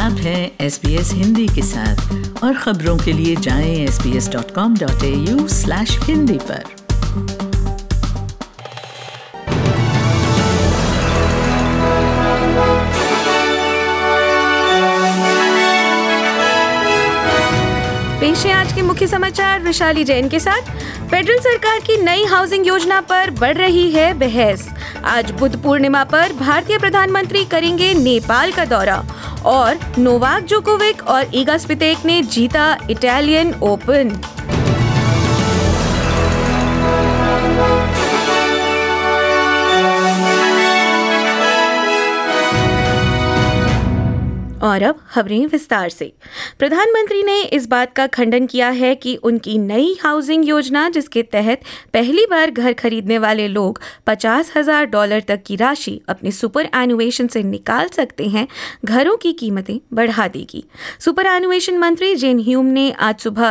आप हैं SBS हिंदी के साथ और खबरों के लिए जाएं sbs.com.au/hindi पर। पेश है आज के मुख्य समाचार विशाली जैन के साथ। फेडरल सरकार की नई हाउसिंग योजना पर बढ़ रही है बहस। आज बुद्ध पूर्णिमा पर भारतीय प्रधानमंत्री करेंगे नेपाल का दौरा और नोवाक जोकोविक और ईगा स्वितेक ने जीता इटालियन ओपन। और अब खबरें विस्तार से। प्रधानमंत्री ने इस बात का खंडन किया है कि उनकी नई हाउसिंग योजना, जिसके तहत पहली बार घर खरीदने वाले लोग $50,000 तक की राशि अपने सुपर एनुएशन से निकाल सकते हैं, घरों की कीमतें बढ़ा देगी। सुपर एनुएशन मंत्री जेन ह्यूम ने आज सुबह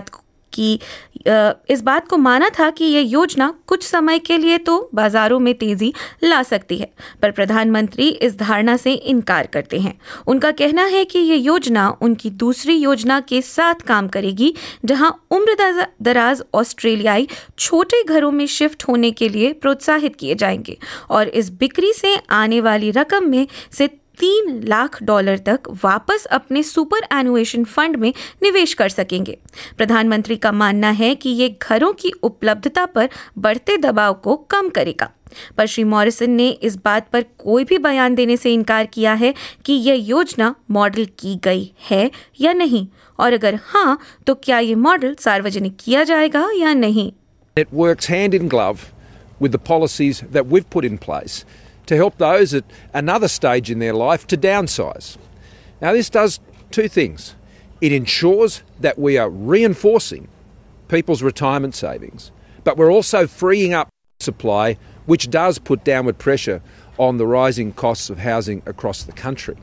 इस बात को माना था कि यह योजना कुछ समय के लिए तो बाजारों में तेजी ला सकती है, पर प्रधानमंत्री इस धारणा से इनकार करते हैं। उनका कहना है कि यह योजना उनकी दूसरी योजना के साथ काम करेगी, जहां उम्र दराज ऑस्ट्रेलियाई छोटे घरों में शिफ्ट होने के लिए प्रोत्साहित किए जाएंगे और इस बिक्री से आने वाली रकम में से $3 लाख तक वापस अपने सुपर एनुएशन फंड में निवेश कर सकेंगे। प्रधानमंत्री का मानना है कि ये घरों की उपलब्धता पर बढ़ते दबाव को कम करेगा, पर श्री मॉरिसन ने इस बात पर कोई भी बयान देने से इनकार किया है कि यह योजना मॉडल की गई है या नहीं, और अगर हाँ तो क्या ये मॉडल सार्वजनिक किया जाएगा या नहीं। It works hand in glove with the policies that we've put in place to help those at another stage in their life to downsize. Now, this does two things. It ensures that we are reinforcing people's retirement savings, but we're also freeing up supply, which does put downward pressure on the rising costs of housing across the country.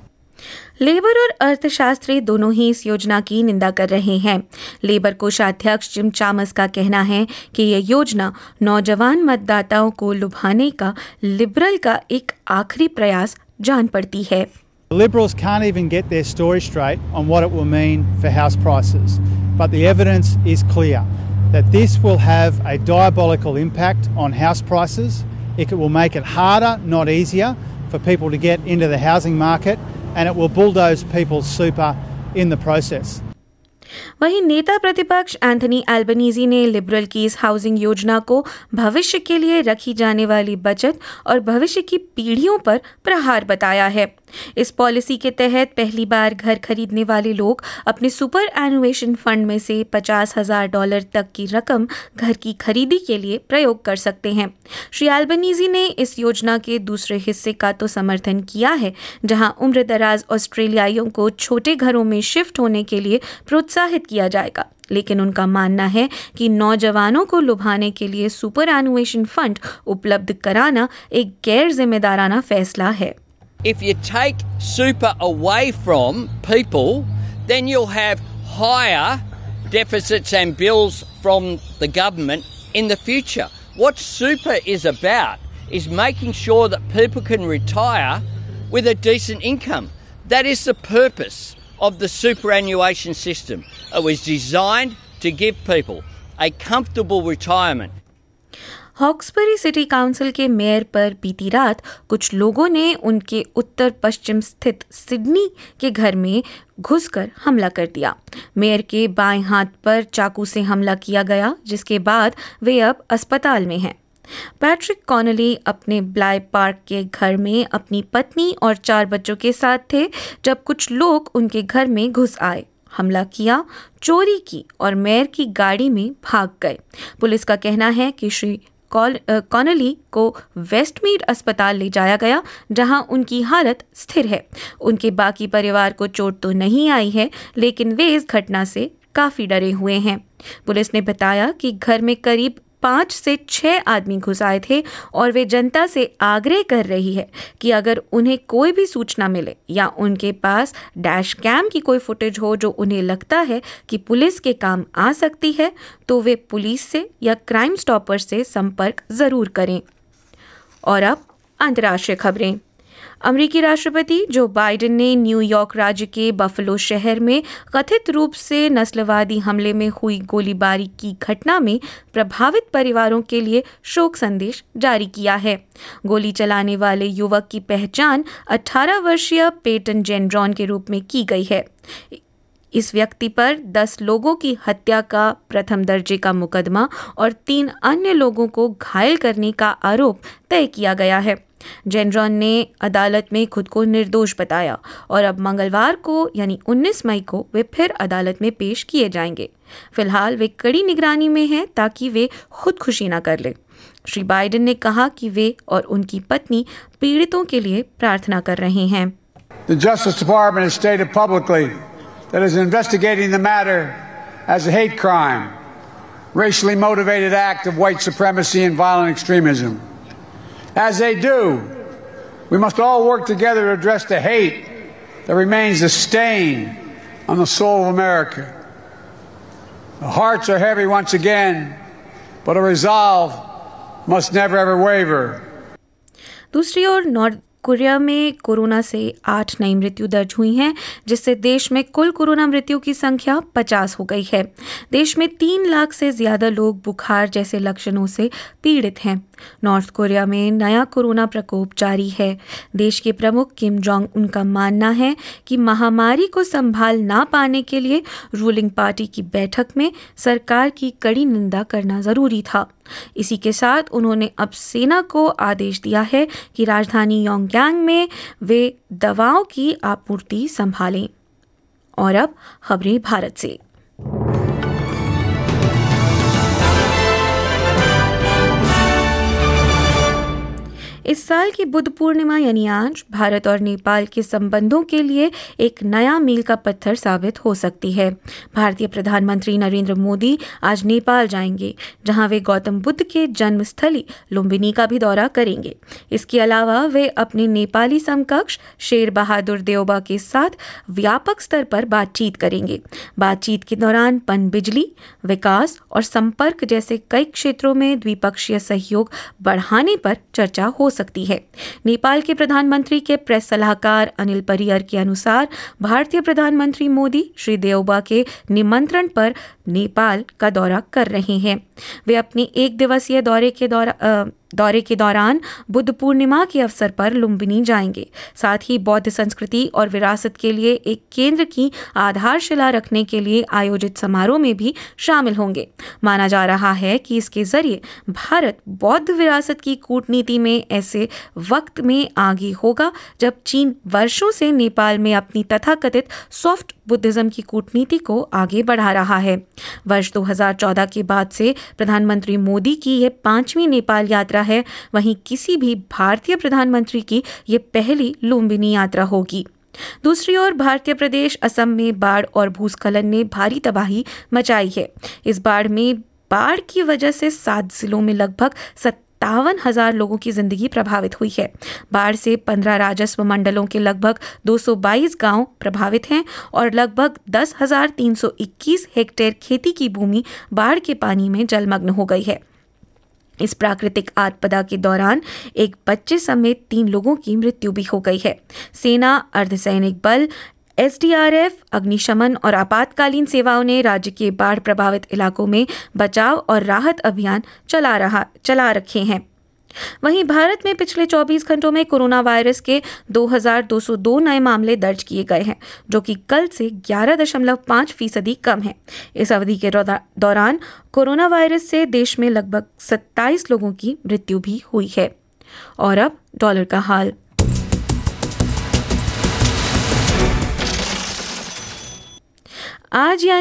Labor और अर्थशास्त्री दोनों ही इस योजना की निंदा कर रहे हैं। लेबर कोषाध्यक्ष जिम चामस का कहना है कि यह योजना नौजवान मतदाताओं को लुभाने का लिबरल का एक आखिरी प्रयास जान पड़ती है। The Liberals can't even get their story straight on what it will mean for house prices, but the evidence is clear that this will have a diabolical impact on house prices. It will make it harder, not easier, for people to get into the housing market, and it will bulldoze people's super in the process. वहीं नेता प्रतिपक्ष Anthony Albanese ने liberal की इस housing योजना को भविष्य के लिए रखी जाने वाली बचत और भविष्य की पीढ़ियों पर प्रहार बताया है। इस पॉलिसी के तहत पहली बार घर खरीदने वाले लोग अपने सुपर एनुएशन फंड में से $50,000 तक की रकम घर की खरीदी के लिए प्रयोग कर सकते हैं। श्री एल्बनीजी ने इस योजना के दूसरे हिस्से का तो समर्थन किया है, जहां उम्रदराज ऑस्ट्रेलियाइयों को छोटे घरों में शिफ्ट होने के लिए प्रोत्साहित किया जाएगा, लेकिन उनका मानना है कि नौजवानों को लुभाने के लिए सुपर एनुएशन फंड उपलब्ध कराना एक गैर जिम्मेदाराना फैसला है। If you take super away from people, then you'll have higher deficits and bills from the government in the future. What super is about is making sure that people can retire with a decent income. That is the purpose of the superannuation system. It was designed to give people a comfortable retirement. Hawkesbury city council के mayor पर बीती रात कुछ लोगों ने उनके उत्तर पश्चिम स्थित Sydney के घर में घुसकर हमला कर दिया। मेयर के बाएं हाथ पर चाकू से हमला किया गया, जिसके बाद वे अब अस्पताल में हैं। पैट्रिक कॉनली अपने ब्लाय पार्क के घर में अपनी पत्नी और 4 बच्चों के साथ थे जब कुछ लोग उनके घर में घुस आए, हमला किया, चोरी की और मेयर की गाड़ी में भाग गए। पुलिस का कहना है कि श्री कॉनली को वेस्टमीड अस्पताल ले जाया गया, जहां उनकी हालत स्थिर है। उनके बाकी परिवार को चोट तो नहीं आई है, लेकिन वे इस घटना से काफी डरे हुए हैं। पुलिस ने बताया कि घर में करीब 5 से 6 आदमी घुस आए थे और वे जनता से आग्रह कर रही है कि अगर उन्हें कोई भी सूचना मिले या उनके पास डैश कैम की कोई फुटेज हो जो उन्हें लगता है कि पुलिस के काम आ सकती है, तो वे पुलिस से या क्राइम स्टॉपर से संपर्क जरूर करें। और अब अंतर्राष्ट्रीय खबरें। अमेरिकी राष्ट्रपति जो बाइडेन ने न्यूयॉर्क राज्य के बफलो शहर में कथित रूप से नस्लवादी हमले में हुई गोलीबारी की घटना में प्रभावित परिवारों के लिए शोक संदेश जारी किया है। गोली चलाने वाले युवक की पहचान 18 वर्षीय पेटन जेनरॉन के रूप में की गई है। इस व्यक्ति पर 10 लोगों की हत्या का प्रथम दर्जे का मुकदमा और 3 अन्य लोगों को घायल करने का आरोप तय किया गया है। जेनरॉन ने अदालत में खुद को निर्दोष बताया और अब मंगलवार को यानी 19 मई को वे फिर अदालत में पेश किए जाएंगे। फिलहाल वे कड़ी निगरानी में हैं ताकि वे खुदकुशी न कर लें। श्री बाइडेन ने कहा कि वे और उनकी पत्नी पीड़ितों के लिए प्रार्थना कर रहे हैं। The Justice Department has stated publicly that is investigating the matter as a hate crime, racially motivated act of white supremacy and violent extremism. As they do, we must all work together to address the hate that remains a stain on the soul of America. The hearts are heavy once again, but a resolve must never ever waver. दूसरी ओर North Korea में corona से 8 नई मृत्यु दर्ज हुई हैं, जिससे देश में कुल कोरोना मृत्यु की संख्या 50 हो गई है। देश में 3 लाख से ज्यादा लोग बुखार जैसे लक्षणों से पीड़ित हैं। नॉर्थ कोरिया में नया कोरोना प्रकोप जारी है। देश के प्रमुख किम जोंग उन का मानना है कि महामारी को संभाल ना पाने के लिए रूलिंग पार्टी की बैठक में सरकार की कड़ी निंदा करना जरूरी था। इसी के साथ उन्होंने अब सेना को आदेश दिया है कि राजधानी योंगयांग में वे दवाओं की आपूर्ति संभालें। और अब खबरें भारत से। इस साल की बुद्ध पूर्णिमा यानी आज भारत और नेपाल के संबंधों के लिए एक नया मील का पत्थर साबित हो सकती है। भारतीय प्रधानमंत्री नरेंद्र मोदी आज नेपाल जाएंगे, जहां वे गौतम बुद्ध के जन्मस्थली लुम्बिनी का भी दौरा करेंगे। इसके अलावा वे अपने नेपाली समकक्ष शेर बहादुर देउबा के साथ व्यापक स्तर पर बातचीत करेंगे। बातचीत के दौरान पनबिजली, विकास और संपर्क जैसे कई क्षेत्रों में द्विपक्षीय सहयोग बढ़ाने पर चर्चा हो सकती है। नेपाल के प्रधानमंत्री के प्रेस सलाहकार अनिल परियर के अनुसार भारतीय प्रधानमंत्री मोदी श्री देउबा के निमंत्रण पर नेपाल का दौरा कर रहे हैं। वे अपने 1 दिवसीय दौरे के दौरान बुद्ध पूर्णिमा के अवसर पर लुम्बिनी जाएंगे। साथ ही बौद्ध संस्कृति और विरासत के लिए एक केंद्र की आधारशिला रखने के लिए आयोजित समारोह में भी शामिल होंगे। माना जा रहा है कि इसके जरिए भारत बौद्ध विरासत की कूटनीति में ऐसे वक्त में आगे होगा जब चीन वर्षों से नेपाल में अपनी तथाकथित सॉफ्ट बुद्धिज्म की कूटनीति को आगे बढ़ा रहा है। वर्ष 2014 के बाद से प्रधानमंत्री मोदी की यह 5वीं नेपाल यात्रा है। वहीं किसी भी भारतीय प्रधानमंत्री की ये पहली लुम्बिनी यात्रा होगी। दूसरी ओर भारतीय प्रदेश असम में बाढ़ और भूस्खलन ने भारी तबाही मचाई है। इस बाढ़ की वजह से 7 जिलों में लगभग 57,000 लोगों की जिंदगी प्रभावित हुई है। बाढ़ से 15 राजस्व मंडलों के लगभग 222 गांव प्रभावित हैं और लगभग 10,321 हेक्टेयर खेती की भूमि बाढ़ के पानी में जलमग्न हो गई है। इस प्राकृतिक आपदा के दौरान एक बच्चे समेत 3 लोगों की मृत्यु भी हो गई है। सेना, अर्धसैनिक बल, एसडीआरएफ, अग्निशमन और आपातकालीन सेवाओं ने राज्य के बाढ़ प्रभावित इलाकों में बचाव और राहत अभियान चला रखे हैं। वहीं भारत में पिछले 24 घंटों में कोरोना वायरस के 2,202 नए मामले दर्ज किए गए हैं, जो कि कल से 11.5% कम है। इस अवधि के दौरान कोरोना वायरस से देश में लगभग 27 लोगों की मृत्यु भी हुई है। और अब डॉलर का हाल। आज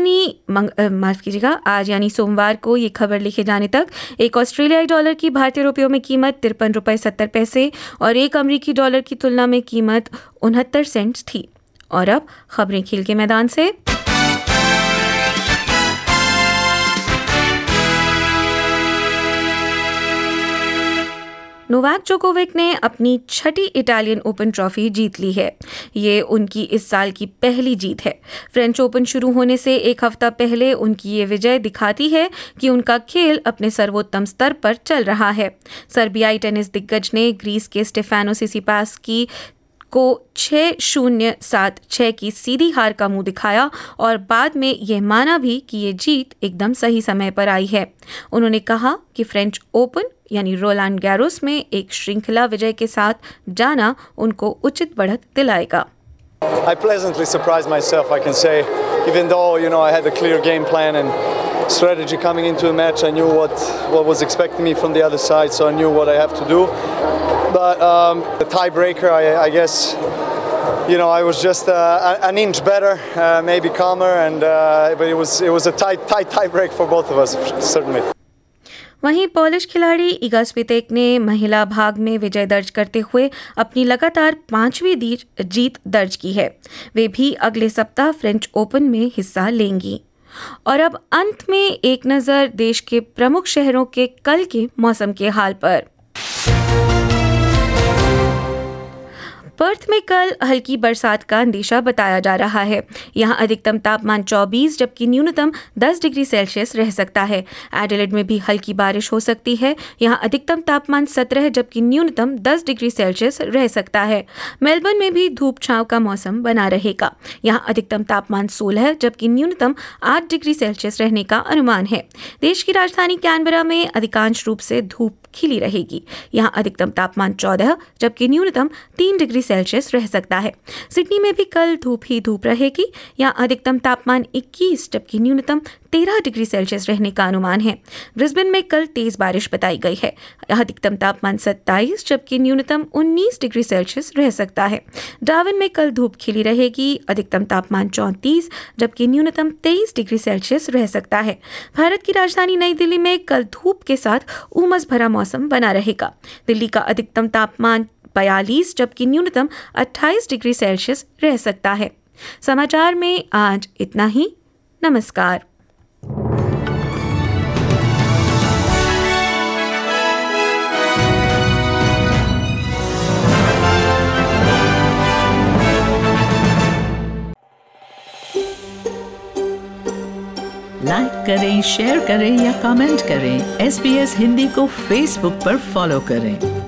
यानी सोमवार को ये खबर लिखे जाने तक एक ऑस्ट्रेलियाई डॉलर की भारतीय रुपयों में कीमत 53.70 रुपये और एक अमेरिकी डॉलर की तुलना में कीमत 69 सेंट्स थी। और अब खबरें खेल के मैदान से। नोवाक जोकोविक ने अपनी 6ठी इटालियन ओपन ट्रॉफी जीत ली है। ये उनकी इस साल की पहली जीत है। फ्रेंच ओपन शुरू होने से एक हफ्ता पहले उनकी ये विजय दिखाती है कि उनका खेल अपने सर्वोत्तम स्तर पर चल रहा है। सर्बियाई टेनिस दिग्गज ने ग्रीस के स्टेफानोस सिसिपास की को 6-0-7-6 की सीधी हार का मुंह दिखाया और बाद में यह माना भी कि ये जीत एकदम सही समय पर आई है। उन्होंने कहा कि फ्रेंच ओपन यानी रोलांड गैरोस में एक श्रृंखला विजय के साथ जाना उनको उचित बढ़त दिलाएगा। I pleasantly surprised myself, I can say, even though, I had a clear game plan and strategy coming into the match. I knew what was expecting me from the other side, so I knew what I have to do. But the tiebreaker, I guess, I was just an inch better, maybe calmer, but it was a tight break for both of us, certainly. वहीं Polish खिलाड़ी Iga स्वितेक ने महिला भाग में विजय दर्ज करते हुए अपनी लगातार 5वीं जीत दर्ज की है। वे भी अगले सप्ताह फ्रेंच ओपन में हिस्सा लेंगी। और अब अंत में एक नज़र देश के प्रमुख शहरों के कल के मौसम के हाल पर। पर्थ में कल हल्की बरसात का अंदेशा बताया जा रहा है। यहाँ अधिकतम तापमान 24 जबकि न्यूनतम 10 डिग्री सेल्सियस रह सकता है। एडिलेड में भी हल्की बारिश हो सकती है। यहाँ अधिकतम तापमान 17 जबकि न्यूनतम 10 डिग्री सेल्सियस रह सकता है। मेलबर्न में भी धूप छांव का मौसम बना रहेगा। यहाँ अधिकतम तापमान 16 जबकि न्यूनतम 8 डिग्री सेल्सियस रहने का अनुमान है। देश की राजधानी कैनबरा में अधिकांश रूप से धूप खिली रहेगी। यहाँ अधिकतम तापमान 14 जबकि न्यूनतम 3 डिग्री सेल्सियस रह सकता है। सिडनी में भी कल धूप ही धूप रहेगी। यहाँ अधिकतम तापमान 21 जबकि न्यूनतम 13 डिग्री सेल्सियस रहने का अनुमान है। ब्रिस्बेन में कल तेज बारिश बताई गई है। अधिकतम तापमान 27 जबकि न्यूनतम 19 डिग्री सेल्सियस रह सकता है। डार्विन में कल धूप खिली रहेगी। अधिकतम तापमान 34 जबकि न्यूनतम 23 डिग्री सेल्सियस रह सकता है। भारत की राजधानी नई दिल्ली में कल धूप के साथ उमस भरा मौसम बना रहेगा। दिल्ली का अधिकतम तापमान 42 जबकि न्यूनतम 28 डिग्री सेल्सियस रह सकता है। समाचार में आज इतना ही। नमस्कार। लाइक करें, शेयर करें या कमेंट करें। SBS हिंदी को फेसबुक पर फॉलो करें।